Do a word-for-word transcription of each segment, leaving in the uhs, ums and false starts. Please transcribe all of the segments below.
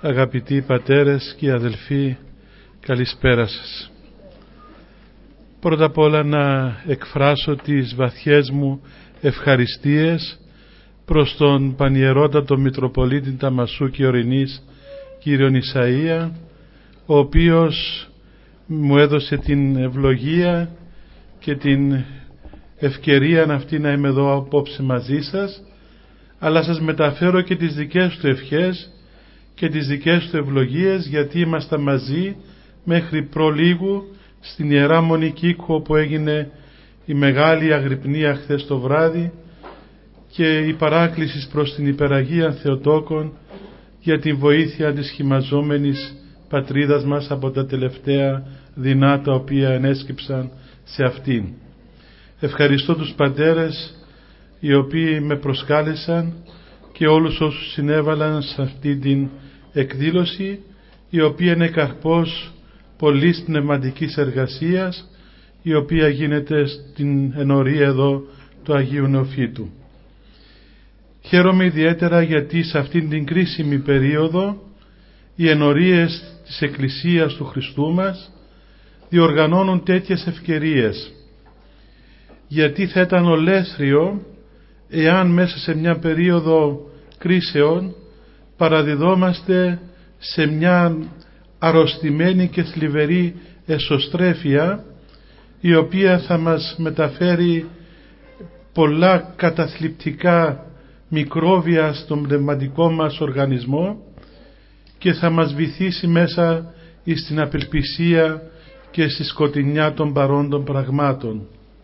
Αγαπητοί πατέρες και αδελφοί, καλησπέρα σας. Πρώτα απ' όλα να εκφράσω τις βαθιές μου ευχαριστίες προς τον Πανιερότατο Μητροπολίτη Ταμασού και Ορεινής, κύριον Ισαΐα, ο οποίος μου έδωσε την ευλογία και την ευκαιρία αυτή να είμαι εδώ απόψε μαζί σας, αλλά σας μεταφέρω και τις δικές του ευχές και τις δικές του ευλογίες, γιατί είμαστε μαζί μέχρι προλίγου στην Ιερά Μονή Κίκου, όπου έγινε η μεγάλη αγρυπνία χθες το βράδυ και η παράκληση προς την Υπεραγία Θεοτόκον για την βοήθεια της χυμαζόμενης πατρίδας μας από τα τελευταία δεινά τα οποία ενέσκυψαν σε αυτήν. Ευχαριστώ τους πατέρες οι οποίοι με προσκάλεσαν και όλους όσους συνέβαλαν σε αυτή την εκδήλωση, η οποία είναι καρπός πολλής πνευματικής εργασίας, η οποία γίνεται στην ενορία εδώ του Αγίου Νεοφύτου. Χαίρομαι ιδιαίτερα γιατί σε αυτήν την κρίσιμη περίοδο οι ενορίες της Εκκλησίας του Χριστού μας διοργανώνουν τέτοιες ευκαιρίες, γιατί θα ήταν ολέθριο εάν μέσα σε μια περίοδο κρίσεων παραδιδόμαστε σε μια αρρωστημένη και θλιβερή εσωστρέφεια, η οποία θα μας μεταφέρει πολλά καταθλιπτικά μικρόβια στον πνευματικό μας οργανισμό και θα μας βυθίσει μέσα στην απελπισία και στη σκοτεινιά των παρόντων πραγμάτων.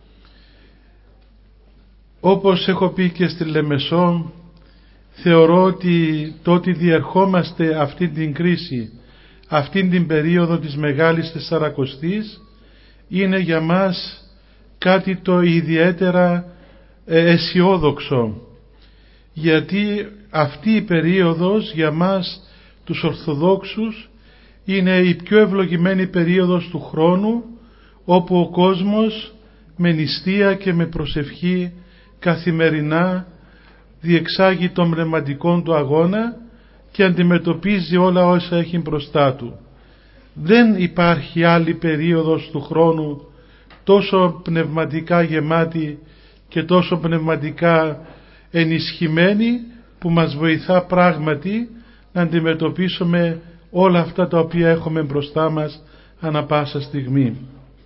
Όπως έχω πει και στη Λεμεσό, θεωρώ ότι το ότι διερχόμαστε αυτή την κρίση, αυτή την περίοδο της Μεγάλης Τεσσαρακοστής, είναι για μας κάτι το ιδιαίτερα αισιόδοξο, γιατί αυτή η περίοδος για μας τους Ορθοδόξους είναι η πιο ευλογημένη περίοδος του χρόνου, όπου ο κόσμος με νηστεία και με προσευχή καθημερινά διεξάγει τον πνευματικό του αγώνα και αντιμετωπίζει όλα όσα έχει μπροστά του. Δεν υπάρχει άλλη περίοδος του χρόνου τόσο πνευματικά γεμάτη και τόσο πνευματικά ενισχυμένη, που μας βοηθά πράγματι να αντιμετωπίσουμε όλα αυτά τα οποία έχουμε μπροστά μας ανά πάσα στιγμή.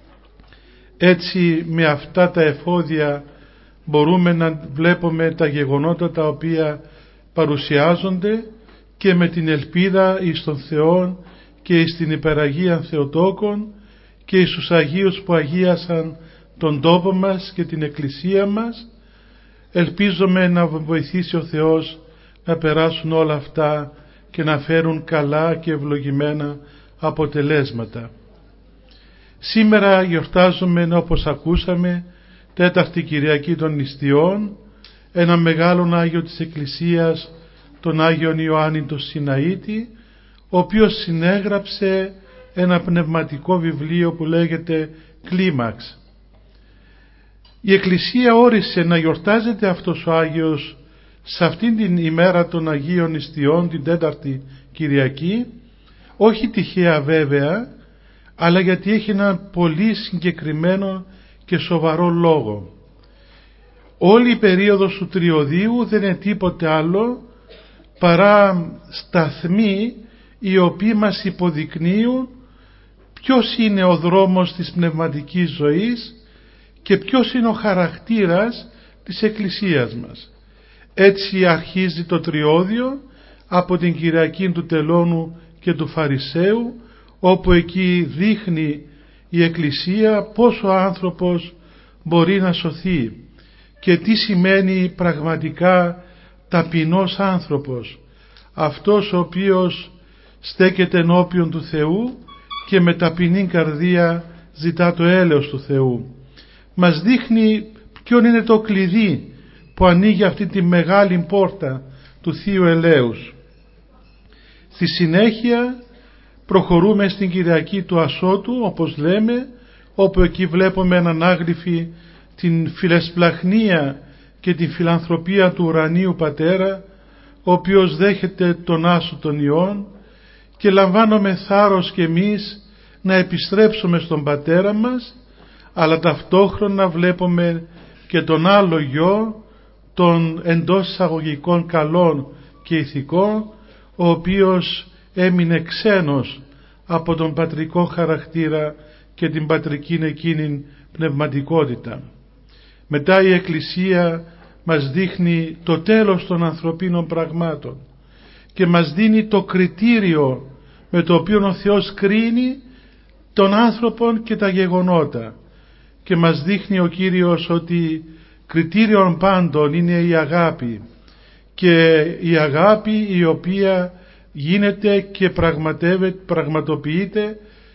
Έτσι, με αυτά τα εφόδια μπορούμε να βλέπουμε τα γεγονότα τα οποία παρουσιάζονται και με την ελπίδα εις τον Θεό και εις την Υπεραγία Θεοτόκον και εις τους Αγίους που αγίασαν τον τόπο μας και την Εκκλησία μας, ελπίζομαι να βοηθήσει ο Θεός να περάσουν όλα αυτά και να φέρουν καλά και ευλογημένα αποτελέσματα. Σήμερα γιορτάζουμε, όπως ακούσαμε, τέταρτη Κυριακή των Νηστειών, ένα μεγάλον Άγιο της Εκκλησίας, τον Άγιον Ιωάννη τον Σιναήτη, ο οποίος συνέγραψε ένα πνευματικό βιβλίο που λέγεται Κλίμαξ. Η Εκκλησία όρισε να γιορτάζεται αυτός ο Άγιος σε αυτήν την ημέρα των Αγίων Νηστειών, την τέταρτη Κυριακή, όχι τυχαία βέβαια, αλλά γιατί έχει ένα πολύ συγκεκριμένο και σοβαρό λόγο. Όλη η περίοδος του Τριωδίου δεν είναι τίποτε άλλο παρά σταθμοί οι οποίοι μας υποδεικνύουν ποιος είναι ο δρόμος της πνευματικής ζωής και ποιος είναι ο χαρακτήρας της Εκκλησίας μας. Έτσι αρχίζει το Τριώδιο από την Κυριακή του Τελώνου και του Φαρισαίου, όπου εκεί δείχνει η Εκκλησία πώς ο άνθρωπος μπορεί να σωθεί και τι σημαίνει πραγματικά ταπεινός άνθρωπος, αυτός ο οποίος στέκεται ενώπιον του Θεού και με ταπεινή καρδία ζητά το έλεος του Θεού. Μας δείχνει ποιον είναι το κλειδί που ανοίγει αυτή τη μεγάλη πόρτα του Θείου Ελέους. Στη συνέχεια προχωρούμε στην Κυριακή του Ασώτου, όπως λέμε, όπου εκεί βλέπουμε έναν άγρυφη την φιλεσπλαχνία και την φιλανθρωπία του ουρανίου Πατέρα, ο οποίος δέχεται τον άσο των ιών και λαμβάνουμε θάρρος και εμείς να επιστρέψουμε στον πατέρα μας, αλλά ταυτόχρονα βλέπουμε και τον άλλο γιο, τον εντός εισαγωγικών καλών και ηθικών, ο οποίος έμεινε ξένος από τον πατρικό χαρακτήρα και την πατρική εκείνη πνευματικότητα. Μετά η Εκκλησία μας δείχνει το τέλος των ανθρωπίνων πραγμάτων και μας δίνει το κριτήριο με το οποίο ο Θεός κρίνει τον άνθρωπο και τα γεγονότα, και μας δείχνει ο Κύριος ότι κριτήριον πάντων είναι η αγάπη, και η αγάπη η οποία γίνεται και πραγματεύεται, πραγματοποιείται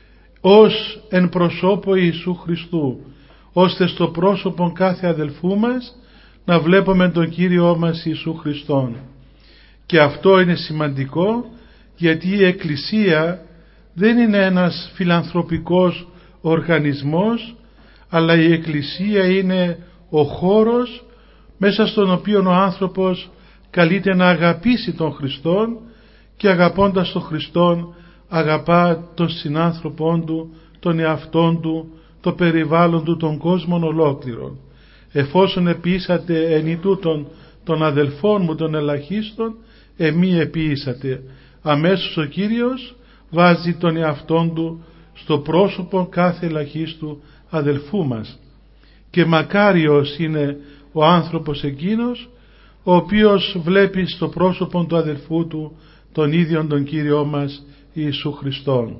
ως εν προσώπω Ιησού Χριστού, ώστε στο πρόσωπο κάθε αδελφού μας να βλέπουμε τον Κύριό μας Ιησού Χριστόν. Και αυτό είναι σημαντικό, γιατί η Εκκλησία δεν είναι ένας φιλανθρωπικός οργανισμός, αλλά η Εκκλησία είναι ο χώρος μέσα στον οποίο ο άνθρωπος καλείται να αγαπήσει τον Χριστόν, και αγαπώντας τον Χριστόν αγαπά τον συνάνθρωπόν του, τον εαυτόν του, το περιβάλλον του, τον κόσμο ολόκληρον. Εφόσον επίησατε εν ητούτον των αδελφών μου των ελαχίστων, εμεί επίησατε. Αμέσως ο Κύριος βάζει τον εαυτόν του στο πρόσωπο κάθε ελαχίστου αδελφού μας, και μακάριος είναι ο άνθρωπος εκείνος ο οποίος βλέπει στο πρόσωπο του αδελφού του τον ίδιον τον Κύριό μας Ιησού Χριστόν.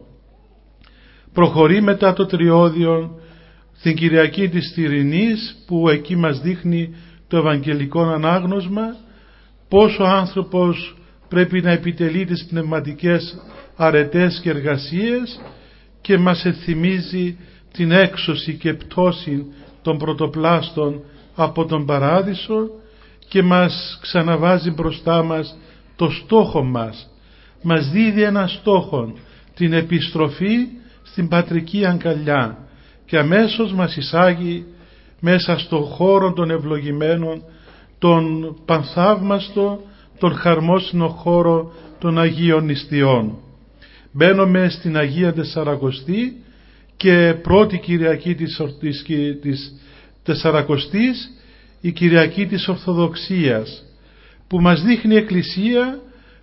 Προχωρεί μετά το Τριώδιον στην Κυριακή της Τυρινής, που εκεί μας δείχνει το Ευαγγελικό ανάγνωσμα, πώς ο άνθρωπος πρέπει να επιτελεί τις πνευματικές αρετές και εργασίες, και μας εθυμίζει την έξωση και πτώση των πρωτοπλάστων από τον Παράδεισο, και μας ξαναβάζει μπροστά μας το στόχο μας. Μας δίδει ένα στόχο, την επιστροφή στην πατρική αγκαλιά, και αμέσως μας εισάγει μέσα στον χώρο των ευλογημένων, τον πανθαύμαστο, τον χαρμόσυνο χώρο των Αγίων Νηστιών. Μπαίνουμε στην Αγία Τεσσαρακοστή, και πρώτη Κυριακή της, της, της Τεσσαρακοστής, η Κυριακή της Ορθοδοξίας, που μας δείχνει η Εκκλησία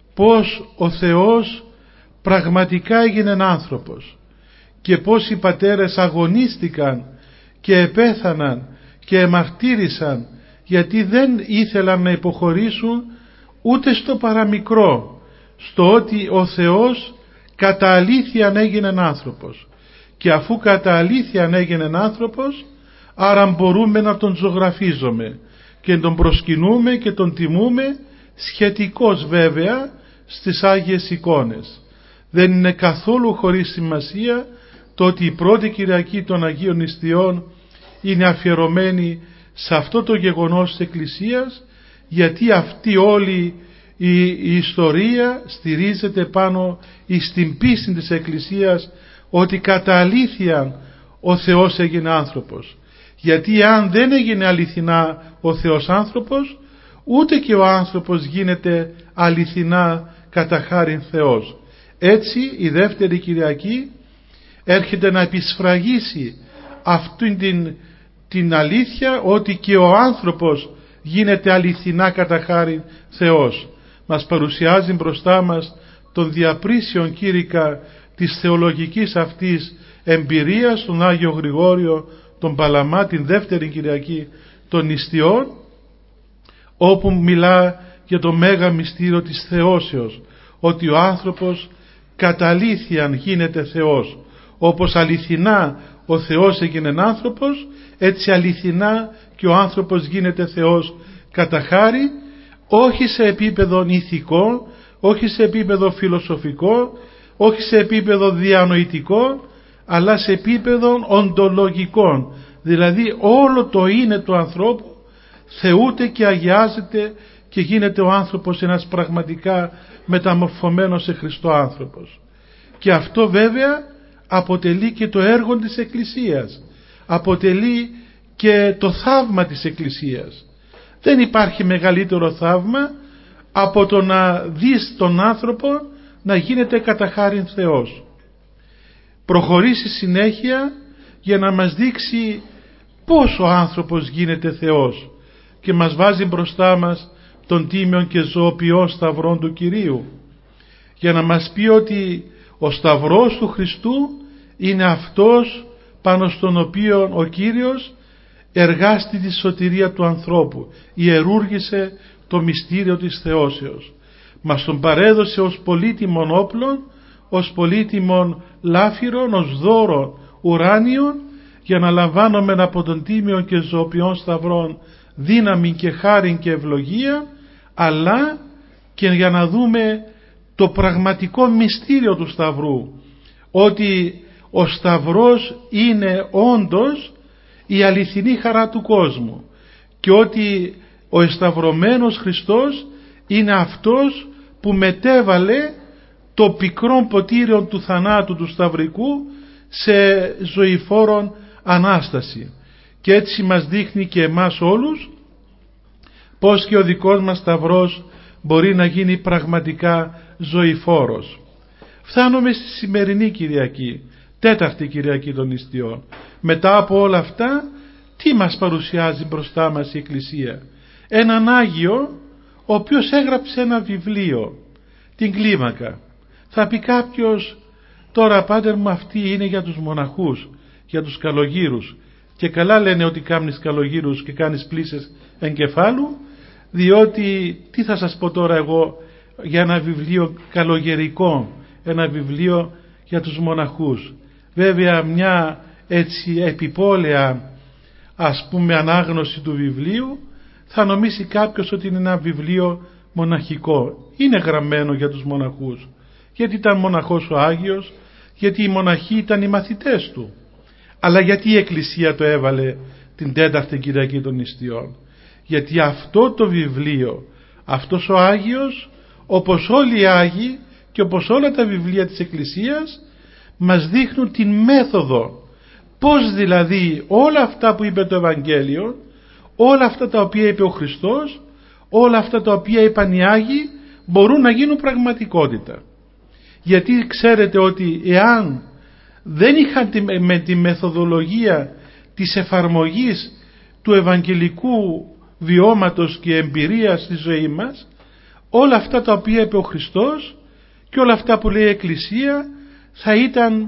πως ο Θεός πραγματικά έγινε άνθρωπος, και πως οι πατέρες αγωνίστηκαν και επέθαναν και εμαρτύρησαν, γιατί δεν ήθελαν να υποχωρήσουν ούτε στο παραμικρό, στο ότι ο Θεός κατά αλήθειαν έγινε άνθρωπος, και αφού κατά αλήθειαν έγινε άνθρωπος, άρα μπορούμε να τον ζωγραφίζουμε και τον προσκυνούμε και τον τιμούμε, σχετικώς βέβαια στις Άγιες εικόνες. Δεν είναι καθόλου χωρίς σημασία το ότι η πρώτη Κυριακή των Αγίων Νηστιών είναι αφιερωμένη σε αυτό το γεγονός της Εκκλησίας, γιατί αυτή όλη η, η ιστορία στηρίζεται πάνω στην πίστη της Εκκλησίας ότι κατά αλήθεια ο Θεός έγινε άνθρωπος. Γιατί αν δεν έγινε αληθινά ο Θεός άνθρωπος, ούτε και ο άνθρωπος γίνεται αληθινά κατά χάριν Θεός. Έτσι η δεύτερη Κυριακή έρχεται να επισφραγίσει αυτήν την, την αλήθεια, ότι και ο άνθρωπος γίνεται αληθινά κατά χάριν Θεός. Μας παρουσιάζει μπροστά μας τον διαπρίσιον κήρυκα της θεολογικής αυτής εμπειρίας, τον Άγιο Γρηγόριο τον Παλαμά, την δεύτερη Κυριακή των Νηστιών, όπου μιλά για το μέγα μυστήριο της θεώσεως, ότι ο άνθρωπος κατά αλήθειαν γίνεται Θεός. Όπως αληθινά ο Θεός έγινε άνθρωπος, έτσι αληθινά και ο άνθρωπος γίνεται Θεός κατά χάρη, όχι σε επίπεδο ηθικό, όχι σε επίπεδο φιλοσοφικό, όχι σε επίπεδο διανοητικό, αλλά σε επίπεδο οντολογικών. Δηλαδή όλο το είναι του ανθρώπου θεούται και αγιάζεται, και γίνεται ο άνθρωπος ένας πραγματικά μεταμορφωμένος σε Χριστό άνθρωπος. Και αυτό βέβαια αποτελεί και το έργο της Εκκλησίας, αποτελεί και το θαύμα της Εκκλησίας. Δεν υπάρχει μεγαλύτερο θαύμα από το να δεις τον άνθρωπο να γίνεται κατά χάριν Θεός. Προχωρήσει συνέχεια για να μας δείξει πώς ο άνθρωπος γίνεται Θεός και μας βάζει μπροστά μας τον τίμιον και ζωοποιό σταυρόν του Κυρίου, για να μας πει ότι ο σταυρός του Χριστού είναι αυτός πάνω στον οποίο ο Κύριος εργάστη τη σωτηρία του ανθρώπου, ιερούργησε το μυστήριο της θεώσεως. Μας τον παρέδωσε ως πολύτιμον όπλον, ως πολύτιμον λάφυρον, ως δώρο ουράνιον, για να λαμβάνομεν από τον τίμιον και ζωοποιόν σταυρόν δύναμη και χάριν και ευλογία, αλλά και για να δούμε το πραγματικό μυστήριο του σταυρού, ότι ο σταυρός είναι όντως η αληθινή χαρά του κόσμου και ότι ο εσταυρωμένος Χριστός είναι αυτός που μετέβαλε το πικρό ποτήριο του θανάτου του σταυρικού σε ζωηφόρον Ανάσταση, και έτσι μας δείχνει και εμάς όλους πως και ο δικός μας σταυρός μπορεί να γίνει πραγματικά ζωηφόρος. Φτάνουμε στη σημερινή Κυριακή, τέταρτη Κυριακή των Νηστιών. Μετά από όλα αυτά, τι μας παρουσιάζει μπροστά μας η Εκκλησία? Έναν Άγιο, ο οποίος έγραψε ένα βιβλίο, την Κλίμακα. Θα πει κάποιος, τώρα πάτερ μου, αυτή είναι για τους μοναχούς, για τους καλογύρους, και καλά λένε ότι κάνεις καλογύρους και κάνεις πλύσες εγκεφάλου, διότι τι θα σας πω τώρα εγώ για ένα βιβλίο καλογερικό, ένα βιβλίο για τους μοναχούς? Βέβαια μια έτσι επιπόλαια, ας πούμε, ανάγνωση του βιβλίου θα νομίσει κάποιος ότι είναι ένα βιβλίο μοναχικό. Είναι γραμμένο για τους μοναχούς, γιατί ήταν μοναχός ο Άγιος, γιατί οι μοναχοί ήταν οι μαθητές του. Αλλά γιατί η Εκκλησία το έβαλε την τέταρτη Κυριακή των Νηστιών? Γιατί αυτό το βιβλίο, αυτός ο Άγιος, όπως όλοι οι Άγιοι και όπως όλα τα βιβλία της Εκκλησίας, μας δείχνουν την μέθοδο, πώς δηλαδή όλα αυτά που είπε το Ευαγγέλιο, όλα αυτά τα οποία είπε ο Χριστός, όλα αυτά τα οποία είπαν οι Άγιοι, μπορούν να γίνουν πραγματικότητα. Γιατί ξέρετε ότι εάν δεν είχαν με τη μεθοδολογία της εφαρμογής του ευαγγελικού βιώματος και εμπειρίας στη ζωή μας, όλα αυτά τα οποία είπε ο Χριστός και όλα αυτά που λέει η Εκκλησία θα ήταν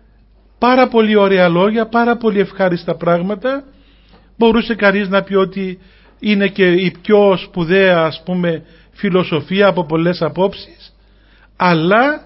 πάρα πολύ ωραία λόγια, πάρα πολύ ευχάριστα πράγματα. Μπορούσε κανείς να πει ότι είναι και η πιο σπουδαία, ας πούμε, φιλοσοφία από πολλές απόψεις, αλλά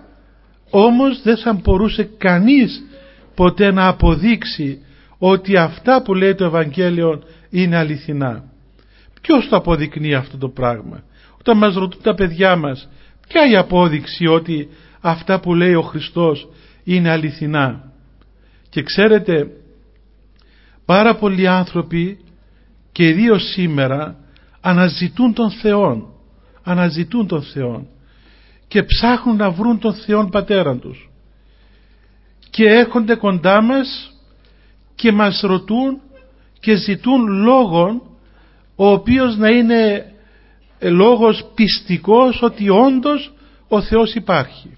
όμως δεν θα μπορούσε κανείς ποτέ να αποδείξει ότι αυτά που λέει το Ευαγγέλιο είναι αληθινά. Ποιος το αποδεικνύει αυτό το πράγμα? Όταν μας ρωτούν τα παιδιά μας, ποια η απόδειξη ότι αυτά που λέει ο Χριστός είναι αληθινά? Και ξέρετε, πάρα πολλοί άνθρωποι και ιδίως σήμερα αναζητούν τον Θεόν, αναζητούν τον Θεόν και ψάχνουν να βρουν τον Θεόν Πατέρα τους, και έρχονται κοντά μας και μας ρωτούν και ζητούν λόγον ο οποίος να είναι λόγος πιστικός ότι όντως ο Θεός υπάρχει.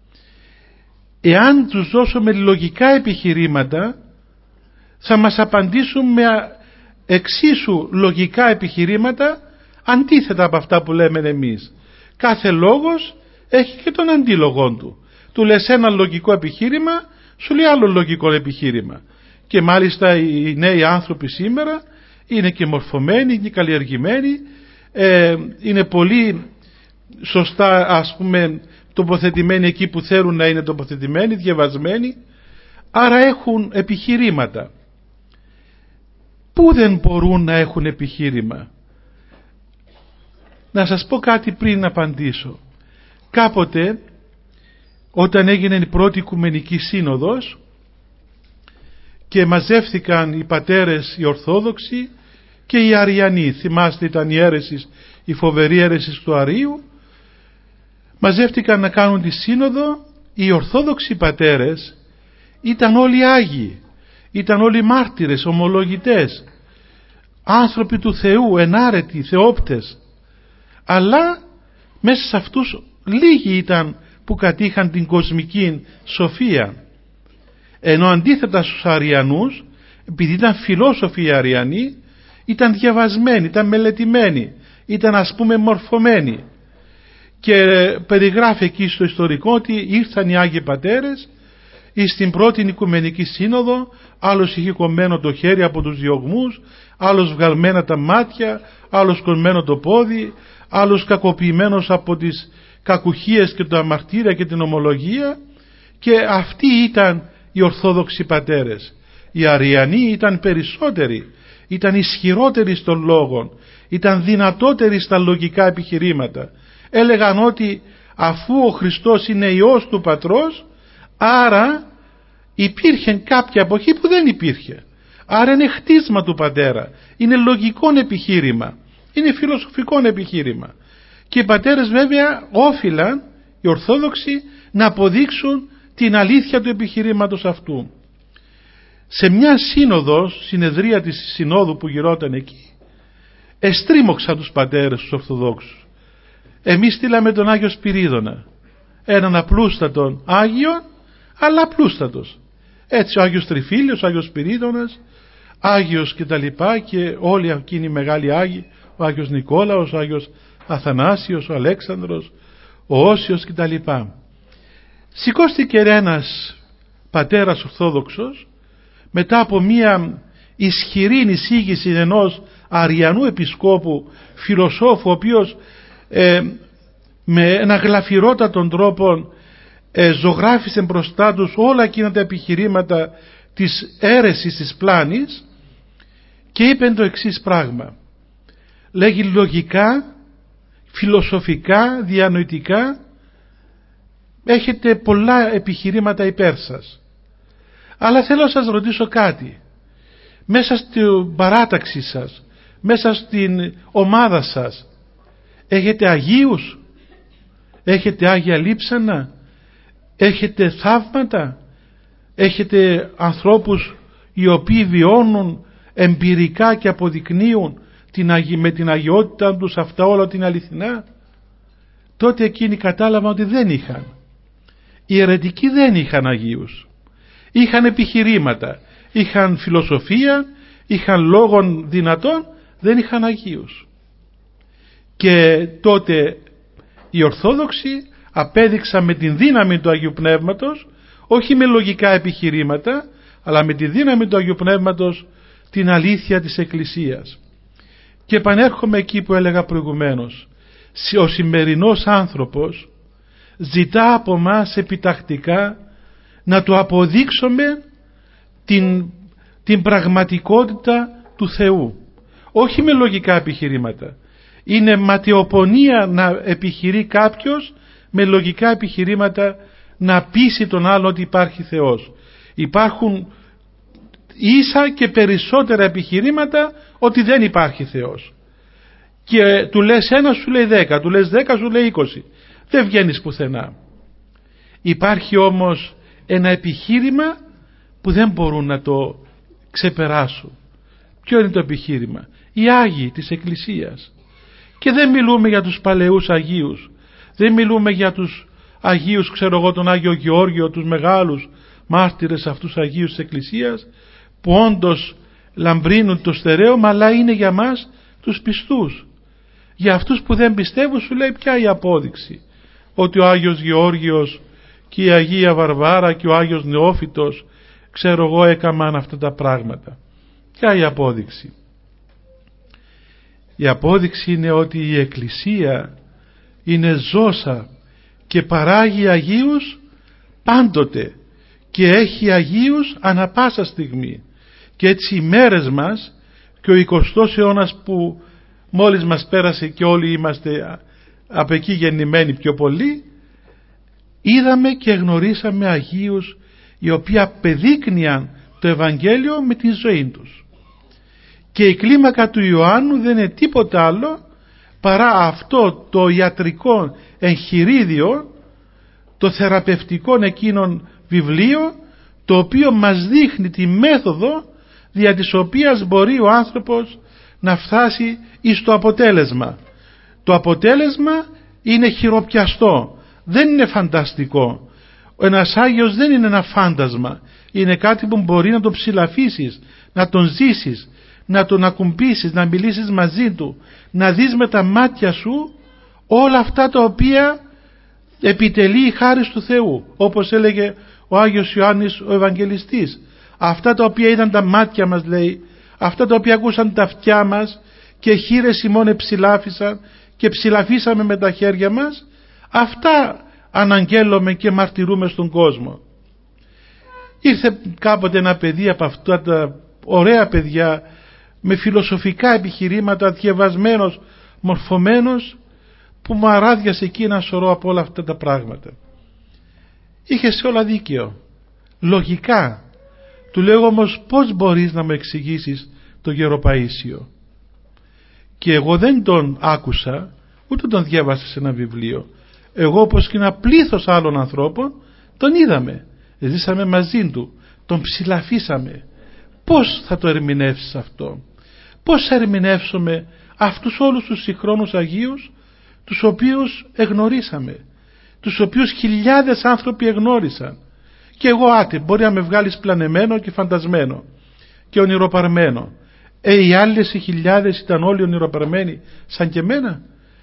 Εάν τους δώσουμε λογικά επιχειρήματα, θα μας απαντήσουν με εξίσου λογικά επιχειρήματα αντίθετα από αυτά που λέμε εμείς. Κάθε λόγος έχει και τον αντίλογό του. Του λες ένα λογικό επιχείρημα, σου λέει άλλο λογικό επιχείρημα. Και μάλιστα οι νέοι άνθρωποι σήμερα είναι και μορφωμένοι και καλλιεργημένοι, ε, είναι πολύ σωστά, ας πούμε, τοποθετημένοι εκεί που θέλουν να είναι τοποθετημένοι, διαβασμένοι, άρα έχουν επιχειρήματα. Πού δεν μπορούν να έχουν επιχείρημα? Να σας πω κάτι πριν να απαντήσω. Κάποτε όταν έγινε η πρώτη Οικουμενική Σύνοδος και μαζεύθηκαν οι πατέρες οι Ορθόδοξοι και οι Αριανοί, θυμάστε ήταν η αίρεση, η φοβερή αίρεση του Αρίου, μαζεύτηκαν να κάνουν τη Σύνοδο. Οι Ορθόδοξοι πατέρες ήταν όλοι Άγιοι, ήταν όλοι μάρτυρες, ομολογητές, άνθρωποι του Θεού, ενάρετοι, θεόπτες, αλλά μέσα σε αυτούς λίγοι ήταν που κατήχαν την κοσμική σοφία. Ενώ αντίθετα στους Αριανούς, επειδή ήταν φιλόσοφοι οι Αριανοί, ήταν διαβασμένοι, ήταν μελετημένοι, ήταν ας πούμε μορφωμένοι. Και περιγράφει εκεί στο ιστορικό ότι ήρθαν οι Άγιοι Πατέρες ή στην πρώτη Οικουμενική Σύνοδο, άλλος είχε κομμένο το χέρι από τους διωγμούς, άλλος βγαλμένα τα μάτια, άλλος κομμένο το πόδι, άλλος κακοποιημένος από τις κακουχίες και τα αμαρτύρια και την ομολογία, και αυτοί ήταν οι Ορθόδοξοι πατέρες. Οι Αριανοί ήταν περισσότεροι, ήταν ισχυρότεροι στον λόγο, ήταν δυνατότεροι στα λογικά επιχειρήματα. Έλεγαν ότι αφού ο Χριστός είναι Υιός του Πατρός, άρα υπήρχε κάποια εποχή που δεν υπήρχε. Άρα είναι χτίσμα του Πατέρα, είναι λογικό επιχείρημα, είναι φιλοσοφικό επιχείρημα. Και οι πατέρες βέβαια όφυλαν, οι Ορθόδοξοι, να αποδείξουν την αλήθεια του επιχειρήματος αυτού. Σε μια σύνοδο, συνεδρία της συνόδου που γινόταν εκεί, εστρίμωξαν τους πατέρες τους Ορθοδόξους. Εμείς στείλαμε τον Άγιο Σπυρίδωνα, έναν απλούστατον Άγιο, αλλά απλούστατος. Έτσι ο Άγιος Τριφύλιος, ο Άγιος Σπυρίδωνας, Άγιος και τα λοιπά, και όλοι εκείνοι οι μεγάλοι Άγιοι, ο Άγιος Νικόλαος, ο Άγιος Αθανάσιος, ο Αλέξανδρος, ο Όσιος και τα λοιπά. Σηκώστηκε ένας πατέρας Ορθόδοξος μετά από μία ισχυρή εισήγηση ενός Αριανού επισκόπου, φιλοσόφου, ο οποίος ε, με ένα γλαφυρότατον τρόπο ε, ζωγράφησε μπροστά τους όλα εκείνα τα επιχειρήματα της αίρεσης της πλάνης, και είπε το εξής πράγμα. Λέγει λογικά, φιλοσοφικά, διανοητικά έχετε πολλά επιχειρήματα υπέρ σας, αλλά θέλω να σας ρωτήσω κάτι. Μέσα στην παράταξη σας, μέσα στην ομάδα σας, έχετε Αγίους, έχετε Άγια Λείψανα, έχετε θαύματα, έχετε ανθρώπους οι οποίοι βιώνουν εμπειρικά και αποδεικνύουν την, με την αγιότητα τους αυτά όλα την αληθινά? Τότε εκείνοι κατάλαβαν ότι δεν είχαν. Οι αιρετικοί δεν είχαν Αγίους. Είχαν επιχειρήματα, είχαν φιλοσοφία, είχαν λόγων δυνατών, δεν είχαν Αγίους. Και τότε οι Ορθόδοξοι απέδειξαν με την δύναμη του Αγίου Πνεύματος, όχι με λογικά επιχειρήματα, αλλά με τη δύναμη του Αγίου Πνεύματος, την αλήθεια της Εκκλησίας. Και επανέρχομαι εκεί που έλεγα προηγουμένως. Ο σημερινός άνθρωπος ζητά από μας επιτακτικά να του αποδείξουμε την, την πραγματικότητα του Θεού, όχι με λογικά επιχειρήματα. Είναι ματαιοπονία να επιχειρεί κάποιος με λογικά επιχειρήματα να πείσει τον άλλο ότι υπάρχει Θεός. Υπάρχουν ίσα και περισσότερα επιχειρήματα ότι δεν υπάρχει Θεός. Και του λες ένα, σου λέει δέκα, του λες δέκα, σου λέει είκοσι. Δεν βγαίνεις πουθενά. Υπάρχει όμως ένα επιχείρημα που δεν μπορούν να το ξεπεράσουν. Ποιο είναι το επιχείρημα? Οι Άγιοι της Εκκλησίας. Και δεν μιλούμε για τους παλαιούς Αγίους, δεν μιλούμε για τους Αγίους, ξέρω εγώ, τον Άγιο Γεώργιο, τους μεγάλους μάρτυρες αυτούς Αγίους της Εκκλησίας, που όντως λαμπρύνουν το στερέωμα, αλλά είναι για μας τους πιστούς. Για αυτούς που δεν πιστεύουν, σου λέει ποια η απόδειξη? Ότι ο Άγιος Γεώργιος και η Αγία Βαρβάρα και ο Άγιος Νεόφυτος, ξέρω εγώ, έκαναν αυτά τα πράγματα. Ποια η απόδειξη? Η απόδειξη είναι ότι η Εκκλησία είναι ζώσα και παράγει Αγίους πάντοτε και έχει Αγίους ανα πάσα στιγμή. Και έτσι οι μέρες μας και ο εικοστός αιώνας που μόλις μας πέρασε και όλοι είμαστε από εκεί γεννημένοι πιο πολύ, είδαμε και γνωρίσαμε Αγίους οι οποίοι απεδείκνυαν το Ευαγγέλιο με τη ζωή τους. Και η κλίμακα του Ιωάννου δεν είναι τίποτα άλλο παρά αυτό το ιατρικό εγχειρίδιο, το θεραπευτικό εκείνον βιβλίο, το οποίο μας δείχνει τη μέθοδο δια της οποίας μπορεί ο άνθρωπος να φτάσει εις το αποτέλεσμα. Το αποτέλεσμα είναι χειροπιαστό, δεν είναι φανταστικό. Ένας Άγιος δεν είναι ένα φάντασμα. Είναι κάτι που μπορεί να τον ψηλαφίσεις, να τον ζήσεις, να τον ακουμπήσεις, να μιλήσεις μαζί του, να δεις με τα μάτια σου όλα αυτά τα οποία επιτελεί η χάρις του Θεού, όπως έλεγε ο Άγιος Ιωάννης ο Ευαγγελιστής. Αυτά τα οποία είδαν τα μάτια μας, λέει, αυτά τα οποία ακούσαν τα αυτιά μας και χείλες ημών εψηλάφισαν και ψηλαφίσαμε με τα χέρια μας, αυτά αναγγέλλουμε και μαρτυρούμε στον κόσμο. Ήρθε κάποτε ένα παιδί από αυτά τα ωραία παιδιά με φιλοσοφικά επιχειρήματα, διαβασμένος, μορφωμένος, που μου αράδιασε εκεί ένα σωρό από όλα αυτά τα πράγματα. Είχε σε όλα δίκαιο, λογικά. Του λέω όμως, πώς μπορείς να μου εξηγήσεις το Γεροπαΐσιο? Και εγώ δεν τον άκουσα, ούτε τον διάβασα σε ένα βιβλίο. Εγώ, όπως και ένα πλήθος άλλων ανθρώπων, τον είδαμε, ζήσαμε μαζί του, τον ψηλαφίσαμε. Πώς θα το ερμηνεύσεις αυτό? Πώς θα ερμηνεύσουμε αυτούς όλους τους συγχρόνους Αγίους, τους οποίους εγνωρίσαμε, τους οποίους χιλιάδες άνθρωποι εγνώρισαν? Και εγώ, άτε, μπορεί να με βγάλεις πλανεμένο και φαντασμένο και ονειροπαρμένο. Ε, οι άλλες οι χιλιάδες ήταν όλοι ονειροπαρμένοι σαν και εμένα.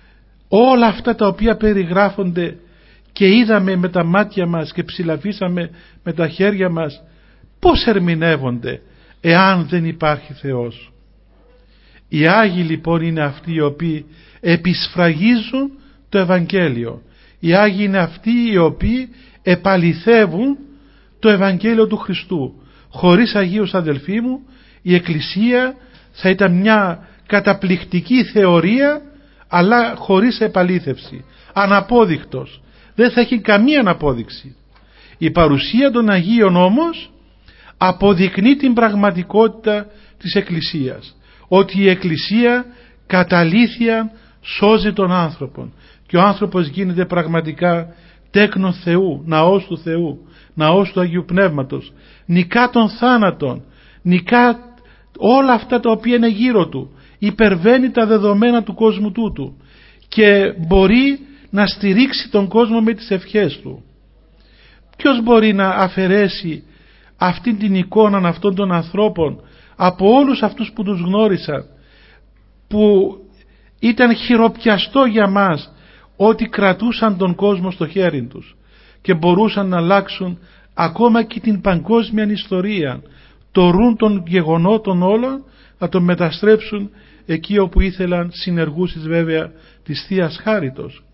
Όλα αυτά τα οποία περιγράφονται και είδαμε με τα μάτια μας και ψηλαφίσαμε με τα χέρια μας, πώς ερμηνεύονται εάν δεν υπάρχει Θεός? Οι Άγιοι λοιπόν είναι αυτοί οι οποίοι επισφραγίζουν το Ευαγγέλιο. Οι Άγιοι είναι αυτοί οι οποίοι επαληθεύουν το Ευαγγέλιο του Χριστού. Χωρίς Αγίους, αδελφοί μου, η Εκκλησία θα ήταν μια καταπληκτική θεωρία, αλλά χωρίς επαλήθευση, αναπόδεικτος. Δεν θα έχει καμία αναπόδειξη. Η παρουσία των Αγίων όμως αποδεικνύει την πραγματικότητα της Εκκλησίας, ότι η Εκκλησία κατά αλήθεια σώζει τον άνθρωπον και ο άνθρωπος γίνεται πραγματικά τέκνον Θεού, ναός του Θεού, ναός του Αγίου Πνεύματος, νικά τον θάνατον, νικά όλα αυτά τα οποία είναι γύρω του, υπερβαίνει τα δεδομένα του κόσμου τούτου και μπορεί να στηρίξει τον κόσμο με τις ευχές του. Ποιος μπορεί να αφαιρέσει αυτήν την εικόνα αυτών των ανθρώπων από όλους αυτούς που τους γνώρισαν, που ήταν χειροπιαστό για μας ότι κρατούσαν τον κόσμο στο χέρι τους και μπορούσαν να αλλάξουν ακόμα και την παγκόσμια ιστορία, το ρουν των γεγονότων όλων, να τον μεταστρέψουν εκεί όπου ήθελαν, συνεργούσεις βέβαια της Θείας Χάριτος.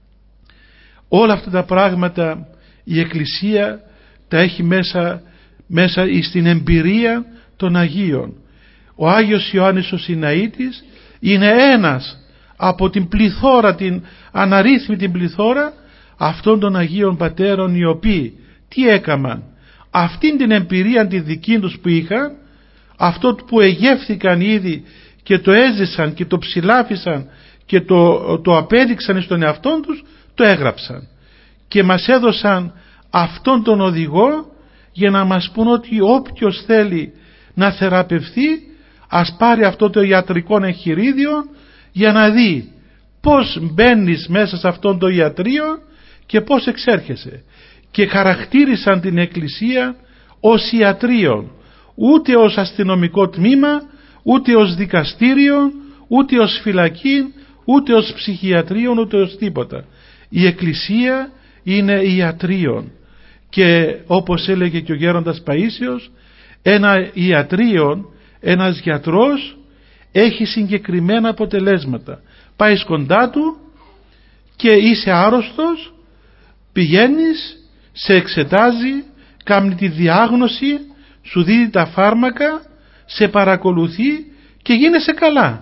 Όλα αυτά τα πράγματα η Εκκλησία τα έχει μέσα, μέσα στην εμπειρία των Αγίων. Ο Άγιος Ιωάννης ο Σιναήτης είναι ένας από την πληθώρα, την αναρρύθμιτη πληθώρα αυτών των Αγίων Πατέρων, οι οποίοι τι έκαναν? Αυτήν την εμπειρία τη δική τους που είχαν, αυτό που εγεύθηκαν ήδη και το έζησαν και το ψηλάφισαν και το, το απέδειξαν στον εαυτόν τους, το έγραψαν και μας έδωσαν αυτόν τον οδηγό για να μας πούν ότι όποιος θέλει να θεραπευθεί ας πάρει αυτό το ιατρικό εγχειρίδιο για να δει πώς μπαίνεις μέσα σε αυτόν το ιατρείο και πώς εξέρχεσαι. Και χαρακτήρισαν την Εκκλησία ως ιατρείο, ούτε ως αστυνομικό τμήμα, ούτε ως δικαστήριο, ούτε ως φυλακή, ούτε ως ψυχιατρείο, ούτε ως τίποτα. Η Εκκλησία είναι ιατρείο και όπως έλεγε και ο γέροντας Παΐσιος, ένα ιατρείο, ένας γιατρός έχει συγκεκριμένα αποτελέσματα. Πάει κοντά του και είσαι άρρωστος, πηγαίνεις, σε εξετάζει, κάνει τη διάγνωση, σου δίνει τα φάρμακα, σε παρακολουθεί και γίνεσαι καλά.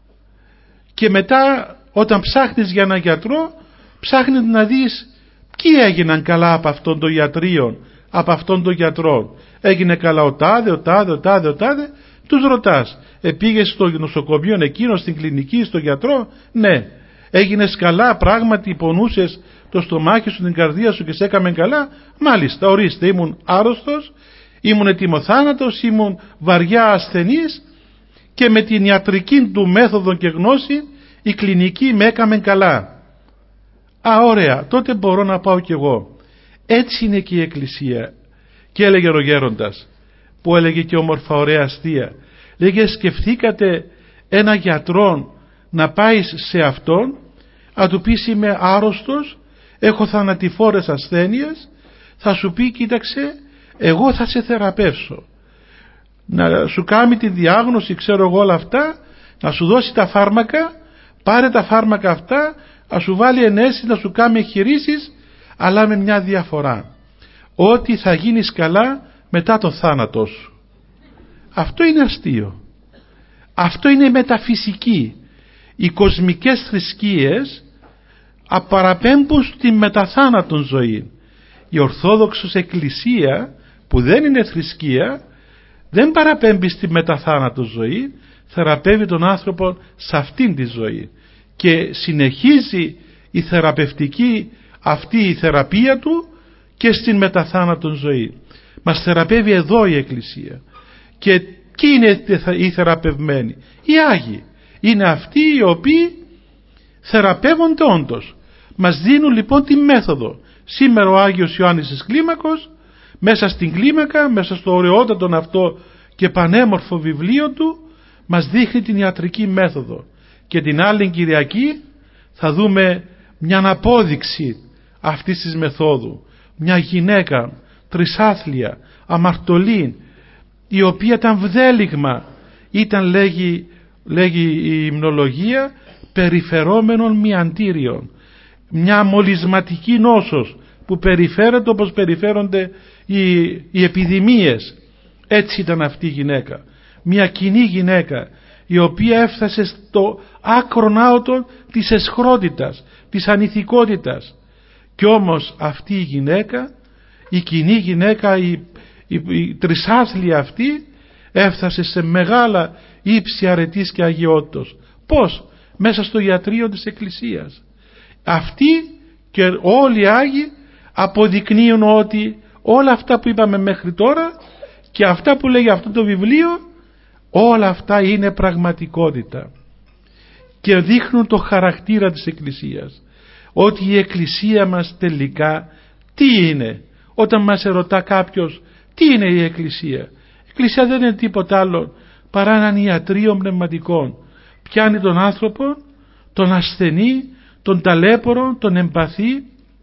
Και μετά όταν ψάχνεις για έναν γιατρό, ψάχνεις να δεις ποιοι έγιναν καλά από αυτόν τον ιατρείο, από αυτόν τον γιατρό. Έγινε καλά ο τάδε, ο τάδε, ο τάδε, ο τάδε. Τους ρωτάς, επήγες στο νοσοκομείο εκείνο, στην κλινική, στο γιατρό? Ναι. Έγινες καλά, πράγματι πονούσες το στομάχι σου, την καρδία σου και σε έκαμε καλά? Μάλιστα, ορίστε, ήμουν άρρωστος, ήμουν ετοιμοθάνατος, ήμουν βαριά ασθενής και με την ιατρική του μέθοδο και γνώση η κλινική με έκαμε καλά. Α, ωραία, τότε μπορώ να πάω κι εγώ. Έτσι είναι και η Εκκλησία. Και έλεγε ο γέροντας, που έλεγε και όμορφα ωραία αστεία, λέγε, σκεφτήκατε ένα γιατρό να πάει σε αυτόν, να του πεις είμαι άρρωστος, έχω θανατηφόρες ασθένειες, θα σου πει κοίταξε, εγώ θα σε θεραπεύσω, να σου κάνει τη διάγνωση, ξέρω εγώ όλα αυτά, να σου δώσει τα φάρμακα, πάρε τα φάρμακα αυτά, να σου βάλει ενέσεις, να σου κάνει εγχειρήσεις, αλλά με μια διαφορά, ότι θα γίνεις καλά μετά τον θάνατό σου. Αυτό είναι αστείο. Αυτό είναι μεταφυσική. Οι κοσμικές θρησκείες απαραπέμπουν στη μεταθάνατον ζωή. Η Ορθόδοξος Εκκλησία, που δεν είναι θρησκεία, δεν παραπέμπει στη μεταθάνατον ζωή, θεραπεύει τον άνθρωπο σε αυτήν τη ζωή και συνεχίζει η θεραπευτική αυτή η θεραπεία του και στην μεταθάνατον ζωή. Μας θεραπεύει εδώ η Εκκλησία. Και ποιοι είναι οι θεραπευμένοι? Οι Άγιοι. Είναι αυτοί οι οποίοι θεραπεύονται όντως. Μας δίνουν λοιπόν τη μέθοδο. Σήμερα ο Άγιος Ιωάννης της Κλίμακος, μέσα στην κλίμακα, μέσα στο ωραιότατο αυτό και πανέμορφο βιβλίο του, μας δείχνει την ιατρική μέθοδο. Και την άλλη Κυριακή θα δούμε μια απόδειξη αυτής της μεθόδου. Μια γυναίκα τρισάθλια, αμαρτωλή, η οποία ήταν βδέλιγμα, ήταν λέγει, λέγει η υμνολογία, περιφερόμενων μιαντήριων, μια μολυσματική νόσος που περιφέρεται όπως περιφέρονται οι, οι επιδημίες. Έτσι ήταν αυτή η γυναίκα, μια κοινή γυναίκα, η οποία έφτασε στο άκρον άωτο της εσχρότητας, της ανηθικότητας. Κι όμως αυτή η γυναίκα, η κοινή γυναίκα, η, η, η τρισάθλια αυτή, έφτασε σε μεγάλα ύψη αρετής και αγιότητος. Πώς? Μέσα στο ιατρείο της Εκκλησίας. Αυτοί και όλοι οι Άγιοι αποδεικνύουν ότι όλα αυτά που είπαμε μέχρι τώρα και αυτά που λέγει αυτό το βιβλίο, όλα αυτά είναι πραγματικότητα και δείχνουν το χαρακτήρα της Εκκλησίας. Ότι η Εκκλησία μας τελικά τι είναι? Όταν μας ερωτά κάποιος τι είναι η Εκκλησία, η Εκκλησία δεν είναι τίποτα άλλο παρά έναν ιατρείο πνευματικών. Πιάνει τον άνθρωπο, τον ασθενή, τον ταλέπορο, τον εμπαθή,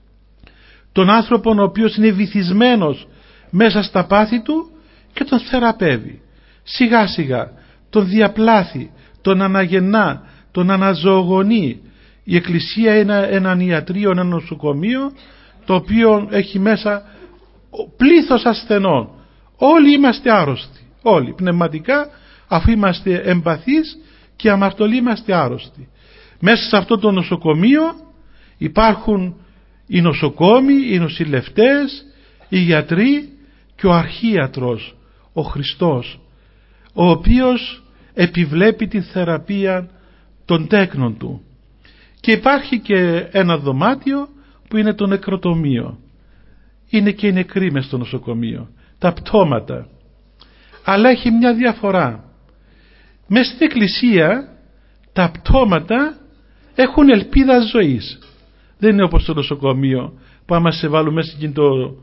τον άνθρωπο ο οποίος είναι βυθισμένος μέσα στα πάθη του και τον θεραπεύει. Σιγά σιγά τον διαπλάθει, τον αναγεννά, τον αναζωογονεί. Η Εκκλησία είναι έναν ιατρείο, ένα νοσοκομείο, το οποίο έχει μέσα πλήθος ασθενών. Όλοι είμαστε άρρωστοι, όλοι πνευματικά, αφού είμαστε εμπαθείς και αμαρτωλοί είμαστε άρρωστοι. Μέσα σε αυτό το νοσοκομείο υπάρχουν οι νοσοκόμοι, οι νοσηλευτές, οι γιατροί και ο αρχίατρος, ο Χριστός, ο οποίος επιβλέπει την θεραπεία των τέκνων του. Και υπάρχει και ένα δωμάτιο που είναι το νεκροτομείο. Είναι και οι νεκροί μες στο νοσοκομείο, τα πτώματα. Αλλά έχει μια διαφορά. Μες στην Εκκλησία τα πτώματα έχουν ελπίδα ζωής. Δεν είναι όπως το νοσοκομείο που άμα σε βάλουν μέσα στην το,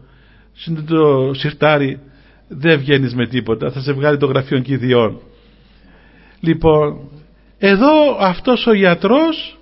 το σιρτάρι δεν βγαίνεις με τίποτα, θα σε βγάλει το γραφείο κηδιών. Λοιπόν, εδώ αυτός ο ιατρός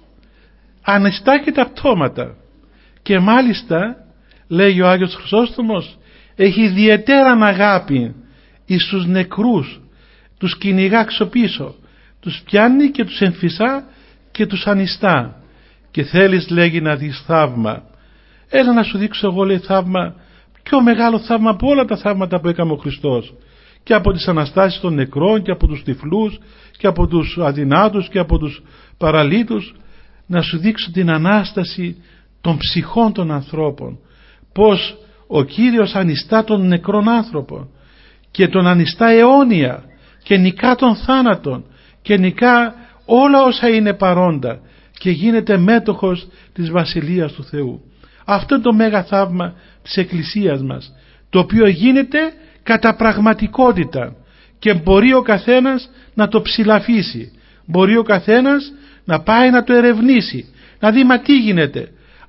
ανεστά τα πτώματα και μάλιστα λέει ο Άγιος Χρυσόστομος, έχει ιδιαίτερα αγάπη εις τους νεκρούς, τους κυνηγά ξοπίσω, τους πιάνει και τους εμφυσά και τους ανιστά. Και θέλεις, λέγει, να δεις θαύμα? Έλα να σου δείξω εγώ, λέει, θαύμα, πιο μεγάλο θαύμα από όλα τα θαύματα που έκανε ο Χριστός, και από τις αναστάσεις των νεκρών και από τους τυφλούς και από τους αδυνάτους και από τους παραλύτους. Να σου δείξω την Ανάσταση των ψυχών των ανθρώπων, πως ο Κύριος ανιστά τον νεκρόν άνθρωπο και τον ανιστά αιώνια και νικά τον θάνατον και νικά όλα όσα είναι παρόντα και γίνεται μέτοχος της Βασιλείας του Θεού. Αυτό είναι το μέγα θαύμα της Εκκλησίας μας, το οποίο γίνεται κατά πραγματικότητα και μπορεί ο καθένας να το ψηλαφίσει, μπορεί ο καθένας να πάει να το ερευνήσει, να δει μα τι γίνεται.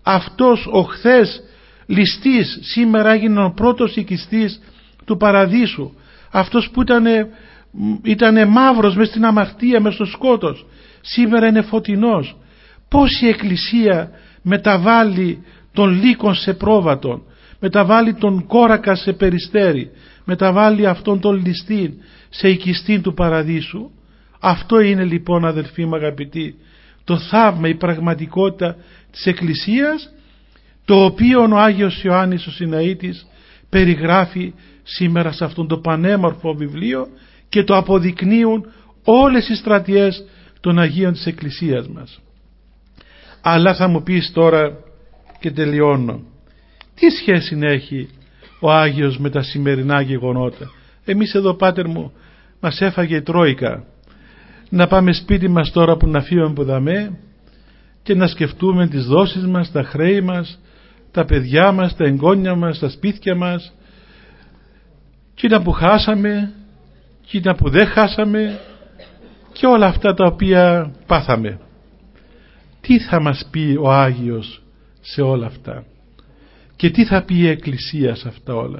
αυτός ο χθες ληστής σήμερα έγινε ο πρώτος οικιστής του παραδείσου, αυτός που ήταν ήτανε μαύρος μες στην αμαρτία, μες στο σκότος, σήμερα είναι φωτεινός. Πώς η Εκκλησία μεταβάλλει τον λύκον σε πρόβατον, μεταβάλλει τον κόρακα σε περιστέρι, μεταβάλλει αυτόν τον ληστή σε οικιστή του παραδείσου. Αυτό είναι λοιπόν, αδελφοί μου αγαπητοί, το θαύμα, η πραγματικότητα της Εκκλησίας, το οποίο ο Άγιος Ιωάννης ο Συναήτης περιγράφει σήμερα σε αυτόν το πανέμορφο βιβλίο και το αποδεικνύουν όλες οι στρατιές των Αγίων της Εκκλησίας μας. Αλλά θα μου πεις τώρα, και τελειώνω, τι σχέση έχει ο Άγιος με τα σημερινά γεγονότα? Εμείς εδώ, πάτερ μου, μας έφαγε η Τρόικα. Να πάμε σπίτι μας τώρα που να φύγουμε που δαμέ και να σκεφτούμε τις δόσεις μας, τα χρέη μας, τα παιδιά μας, τα εγγόνια μας, τα σπίτια μας, κοίτα που χάσαμε, κοίτα που δεν χάσαμε και όλα αυτά τα οποία πάθαμε. Τι θα μας πει ο Άγιος σε όλα αυτά και τι θα πει η Εκκλησία σε αυτά όλα?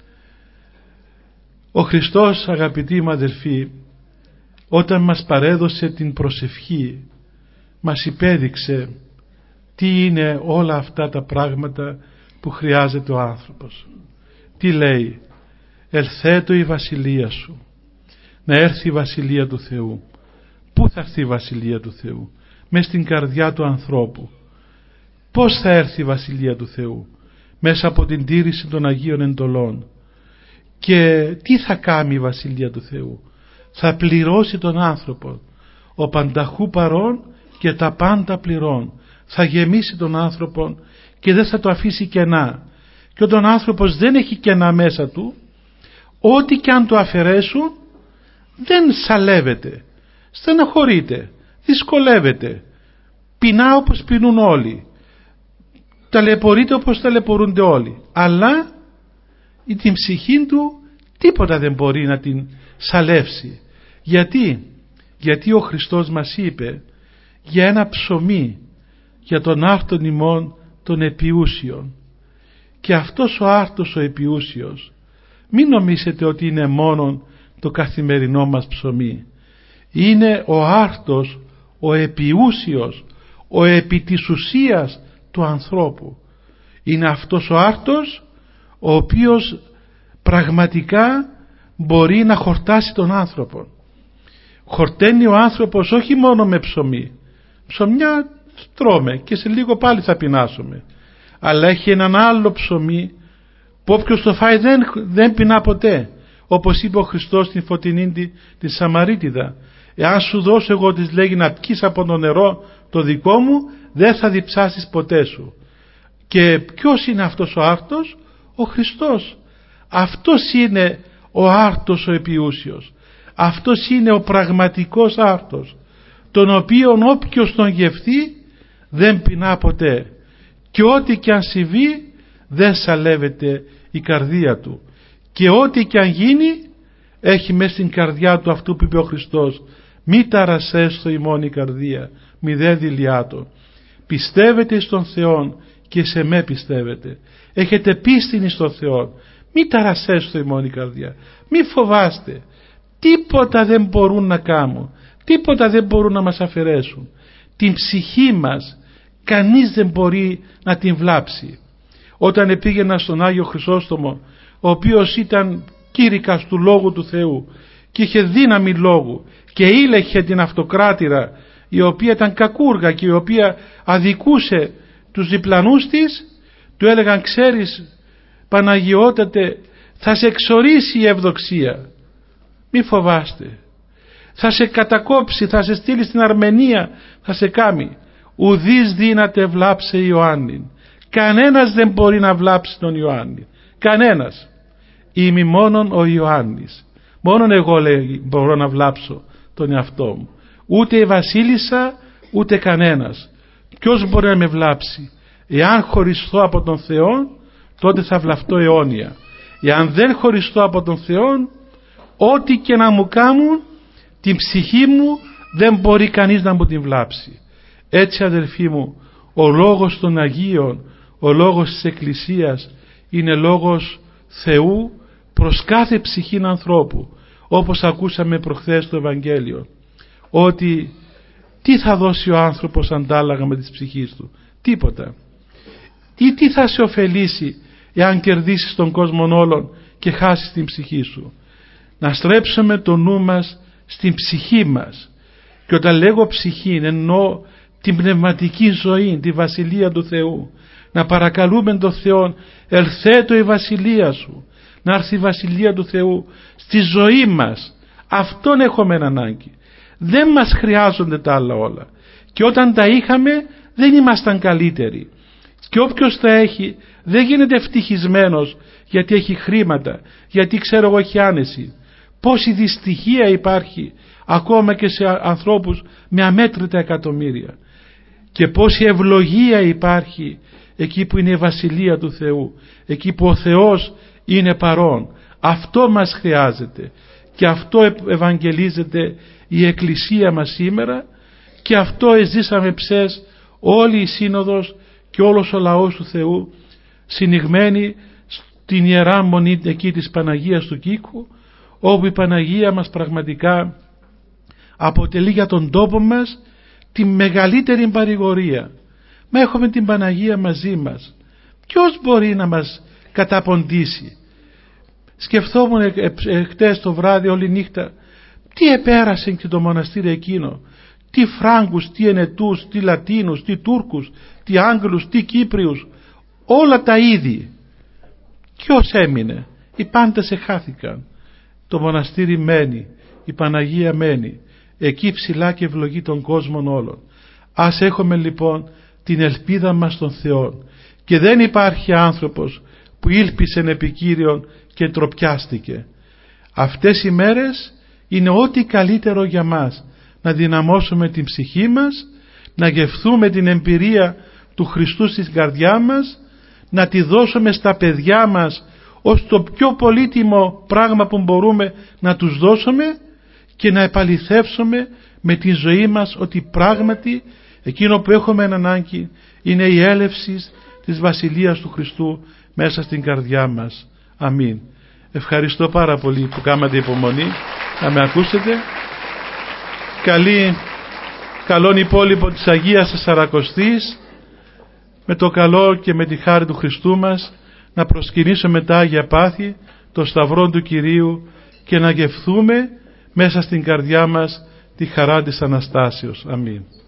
Ο Χριστός, αγαπητοί μου αδελφοί, όταν μας παρέδωσε την προσευχή, μας υπέδειξε τι είναι όλα αυτά τα πράγματα που χρειάζεται ο άνθρωπος. Τι λέει? Ελθέτω η βασιλεία σου. Να έρθει η βασιλεία του Θεού. Πού θα έρθει η βασιλεία του Θεού? Μες στην καρδιά του ανθρώπου. Πώς θα έρθει η βασιλεία του Θεού? Μέσα από την τήρηση των Αγίων εντολών. Και τι θα κάνει η βασιλεία του Θεού? Θα πληρώσει τον άνθρωπο. Ο πανταχού παρών και τα πάντα πληρών. Θα γεμίσει τον άνθρωπο και δεν θα το αφήσει κενά. Και όταν ο άνθρωπος δεν έχει κενά μέσα του, ό,τι και αν το αφαιρέσουν δεν σαλεύεται, στεναχωρείται, δυσκολεύεται, πεινά όπως πεινούν όλοι, ταλαιπωρείται όπως ταλαιπωρούνται όλοι, αλλά την ψυχή του τίποτα δεν μπορεί να την σαλεύσει. Γιατί? Γιατί ο Χριστός μας είπε για ένα ψωμί, για τον άρτον ημών των επιούσιων. Και αυτός ο άρτος ο επιούσιος, μην νομίζετε ότι είναι μόνο το καθημερινό μας ψωμί. Είναι ο άρτος, ο επιούσιος, ο επί της ουσίας του ανθρώπου. Είναι αυτός ο άρτος ο οποίος πραγματικά μπορεί να χορτάσει τον άνθρωπο. Χορταίνει ο άνθρωπος όχι μόνο με ψωμί. Ψωμιά τρώμε και σε λίγο πάλι θα πεινάσουμε. Αλλά έχει έναν άλλο ψωμί που όποιος το φάει δεν, δεν πεινά ποτέ. Όπως είπε ο Χριστός στην φωτεινή τη, τη Σαμαρίτιδα, εάν σου δώσω εγώ, της λέγει, να πιείς από το νερό το δικό μου, δεν θα διψάσεις ποτέ σου. Και ποιος είναι αυτός ο άρτος? Ο Χριστός. Αυτός είναι ο άρτος ο επιούσιος. Αυτός είναι ο πραγματικός άρτος, τον οποίον όποιος τον γευθεί δεν πεινά ποτέ. Και ό,τι και αν συμβεί δεν σαλεύεται η καρδία του. Και ό,τι και αν γίνει έχει μέσα στην καρδιά του αυτού που είπε ο Χριστός, μη ταρασέστο ημών η καρδία, μη δε δηλιάτο. Πιστεύετε στον Θεό και σε με πιστεύετε. Έχετε πίστην στον Θεό. Μη ταρασέστο ημών η καρδιά. Μη φοβάστε. Τίποτα δεν μπορούν να κάνουν. Τίποτα δεν μπορούν να μας αφαιρέσουν. Την ψυχή μας κανείς δεν μπορεί να την βλάψει. Όταν πήγαινα στον Άγιο Χρυσόστομο, ο οποίος ήταν κήρυκας του Λόγου του Θεού και είχε δύναμη λόγου και ήλεχε την αυτοκράτηρα, η οποία ήταν κακούργα και η οποία αδικούσε τους διπλανούς της, του έλεγαν, ξέρεις Παναγιώτατε, θα σε εξορίσει η ευδοξία, μη φοβάστε, θα σε κατακόψει, θα σε στείλει στην Αρμενία, θα σε κάμει. Ουδείς δύναται βλάψε Ιωάννη. Κανένας δεν μπορεί να βλάψει τον Ιωάννη. Κανένας. Είμαι μόνον ο Ιωάννης. Μόνον εγώ, λέει, μπορώ να βλάψω τον εαυτό μου. Ούτε η βασίλισσα, ούτε κανένας. Ποιος μπορεί να με βλάψει? Εάν χωριστώ από τον Θεό, τότε θα βλαφτώ αιώνια. Εάν δεν χωριστώ από τον Θεό, ό,τι και να μου κάνουν, την ψυχή μου δεν μπορεί κανείς να μου την βλάψει. Έτσι, αδελφοί μου, Ο λόγος των Αγίων, ο λόγος της Εκκλησίας είναι λόγος Θεού προς κάθε ψυχή ανθρώπου, όπως ακούσαμε προχθές στο Ευαγγέλιο, ότι τι θα δώσει ο άνθρωπος αντάλλαγα με τις ψυχής του? Τίποτα. Ή τι θα σε ωφελήσει εάν κερδίσεις τον κόσμο όλων και χάσεις την ψυχή σου? Να στρέψουμε το νου μας στην ψυχή μας, και όταν λέγω ψυχή εννοώ την πνευματική ζωή, τη Βασιλεία του Θεού. Να παρακαλούμε τον Θεό, ελθέτω η Βασιλεία σου, να έρθει η Βασιλεία του Θεού στη ζωή μας. Αυτόν έχουμε ανάγκη. Δεν μας χρειάζονται τα άλλα όλα, και όταν τα είχαμε δεν ήμασταν καλύτεροι, και όποιος τα έχει δεν γίνεται ευτυχισμένος γιατί έχει χρήματα, γιατί ξέρω εγώ έχει άνεση. Πόση δυστυχία υπάρχει ακόμα και σε ανθρώπους με αμέτρητα εκατομμύρια, και πόση ευλογία υπάρχει εκεί που είναι η Βασιλεία του Θεού, εκεί που ο Θεός είναι παρόν. Αυτό μας χρειάζεται, και αυτό ευαγγελίζεται η Εκκλησία μας σήμερα, και αυτό εζήσαμε ψες όλη η Σύνοδος και όλος ο λαός του Θεού, συνηγμένοι στην Ιερά Μονή εκεί της Παναγίας του Κήκου, όπου η Παναγία μας πραγματικά αποτελεί για τον τόπο μας τη μεγαλύτερη παρηγορία. Μα έχουμε την Παναγία μαζί μας, ποιος μπορεί να μας καταποντήσει? Σκεφτόμουν χτες το βράδυ όλη νύχτα τι επέρασε και το μοναστήρι εκείνο, τι Φράγκους, τι Ενετούς, τι Λατίνους, τι Τούρκους, τι Άγγλους, τι Κύπριους, όλα τα είδη. Ποιος έμεινε? Οι πάντες εχάθηκαν. Το μοναστήρι μένει, η Παναγία μένει εκεί ψηλά και ευλογεί τον κόσμο όλων. Ας έχουμε λοιπόν την ελπίδα μας στον Θεό, και δεν υπάρχει άνθρωπος που ήλπισεν επί Κύριον και τροπιάστηκε. Αυτές οι μέρες είναι ό,τι καλύτερο για μας, να δυναμώσουμε την ψυχή μας, να γευθούμε την εμπειρία του Χριστού στην καρδιά μας, να τη δώσουμε στα παιδιά μας ως το πιο πολύτιμο πράγμα που μπορούμε να τους δώσουμε, και να επαληθεύσουμε με τη ζωή μας ότι πράγματι εκείνο που έχουμε ανάγκη είναι η έλευση της Βασιλείας του Χριστού μέσα στην καρδιά μας. Αμήν. Ευχαριστώ πάρα πολύ που κάνατε υπομονή να με ακούσετε. Καλή, καλόν υπόλοιπο της Αγίας Τεσσαρακοστής, με το καλό και με τη χάρη του Χριστού μας, να προσκυνήσουμε τα Άγια Πάθη, το Σταυρό του Κυρίου, και να γευθούμε μέσα στην καρδιά μας τη χαρά της Αναστάσεως. Αμήν.